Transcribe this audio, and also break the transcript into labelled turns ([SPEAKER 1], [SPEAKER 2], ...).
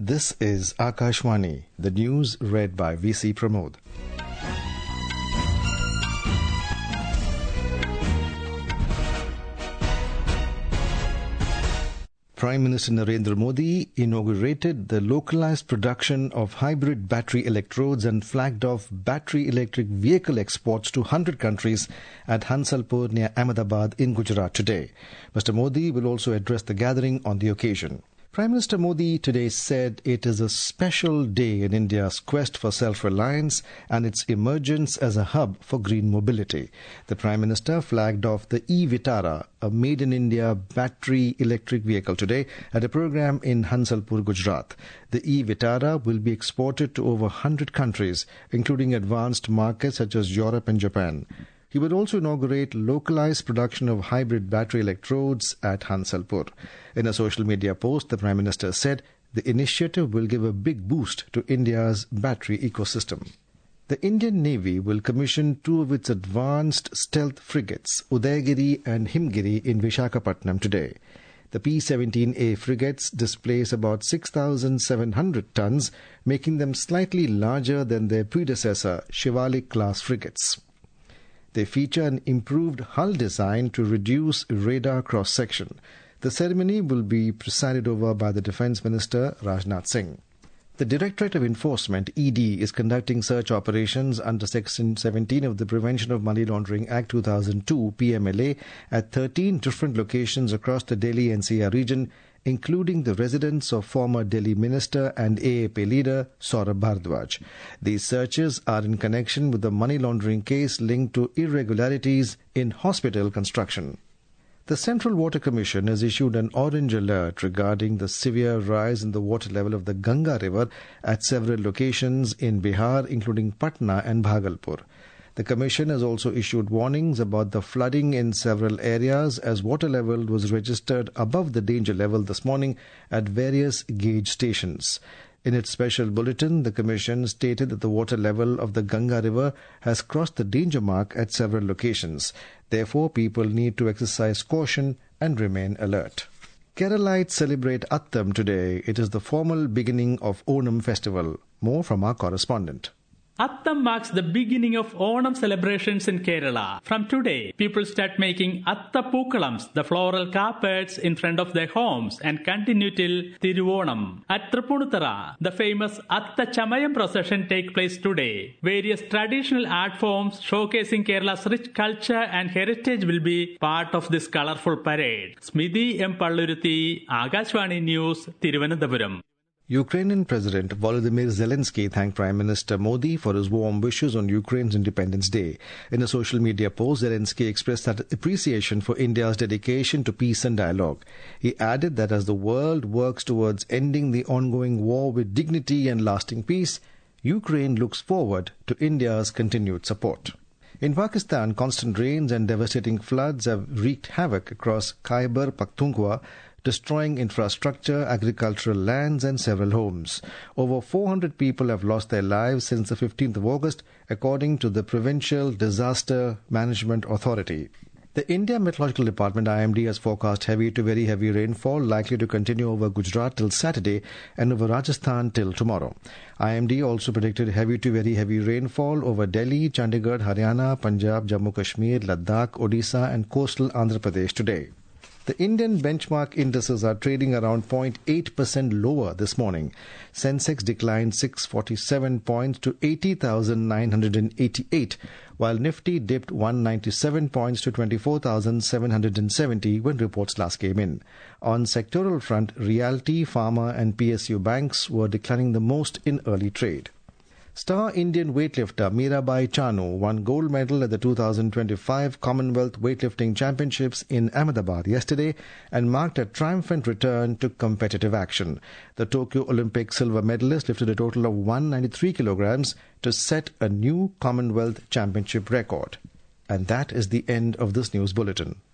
[SPEAKER 1] This is Akashwani, the news read by VC Pramod. Prime Minister Narendra Modi inaugurated the localized production of hybrid battery electrodes and flagged off battery electric vehicle exports to 100 countries at Hansalpur near Ahmedabad in Gujarat today. Mr. Modi will also address the gathering on the occasion. Prime Minister Modi today said it is a special day in India's quest for self-reliance and its emergence as a hub for green mobility. The Prime Minister flagged off the e-Vitara, a made-in-India battery electric vehicle today at a program in Hansalpur, Gujarat. The e-Vitara will be exported to over 100 countries, including advanced markets such as Europe and Japan. He will also inaugurate localized production of hybrid battery electrodes at Hansalpur. In a social media post, the Prime Minister said the initiative will give a big boost to India's battery ecosystem. The Indian Navy will commission two of its advanced stealth frigates, Udayagiri and Himgiri, in Visakhapatnam today. The P-17A frigates displace about 6,700 tons, making them slightly larger than their predecessor, Shivalik-class frigates. They feature an improved hull design to reduce radar cross-section. The ceremony will be presided over by the Defence Minister, Rajnath Singh. The Directorate of Enforcement, ED, is conducting search operations under Section 17 of the Prevention of Money Laundering Act 2002, PMLA, at 13 different locations across the Delhi NCR region, including the residence of former Delhi Minister and AAP leader Saurabh Bhardwaj. These searches are in connection with the money laundering case linked to irregularities in hospital construction. The Central Water Commission has issued an orange alert regarding the severe rise in the water level of the Ganga River at several locations in Bihar, including Patna and Bhagalpur. The Commission has also issued warnings about the flooding in several areas as water level was registered above the danger level this morning at various gauge stations. In its special bulletin, the Commission stated that the water level of the Ganga River has crossed the danger mark at several locations. Therefore, people need to exercise caution and remain alert. Keralites celebrate Attam today. It is the formal beginning of Onam festival. More from our correspondent.
[SPEAKER 2] Attam marks the beginning of Onam celebrations in Kerala. From today, people start making Atta Pookalams, the floral carpets in front of their homes, and continue till Thiruvonam. At Tripunithara, the famous Atta Chamayam procession takes place today. Various traditional art forms showcasing Kerala's rich culture and heritage will be part of this colourful parade. Smidhi M. Palluruthi, Akashwani News, Thiruvananthapuram.
[SPEAKER 1] Ukrainian President Volodymyr Zelensky thanked Prime Minister Modi for his warm wishes on Ukraine's Independence Day. In a social media post, Zelensky expressed that appreciation for India's dedication to peace and dialogue. He added that as the world works towards ending the ongoing war with dignity and lasting peace, Ukraine looks forward to India's continued support. In Pakistan, constant rains and devastating floods have wreaked havoc across Khyber Pakhtunkhwa, destroying infrastructure, agricultural lands and several homes. Over 400 people have lost their lives since the 15th of August, according to the Provincial Disaster Management Authority. The India Meteorological Department, IMD, has forecast heavy to very heavy rainfall likely to continue over Gujarat till Saturday and over Rajasthan till tomorrow. IMD also predicted heavy to very heavy rainfall over Delhi, Chandigarh, Haryana, Punjab, Jammu Kashmir, Ladakh, Odisha and coastal Andhra Pradesh today. The Indian benchmark indices are trading around 0.8% lower this morning. Sensex declined 647 points to 80,988, while Nifty dipped 197 points to 24,770 when reports last came in. On sectoral front, Realty, Pharma and PSU banks were declining the most in early trade. Star Indian weightlifter Mirabai Chanu won gold medal at the 2025 Commonwealth Weightlifting Championships in Ahmedabad yesterday and marked a triumphant return to competitive action. The Tokyo Olympic silver medalist lifted a total of 193 kilograms to set a new Commonwealth Championship record. And that is the end of this news bulletin.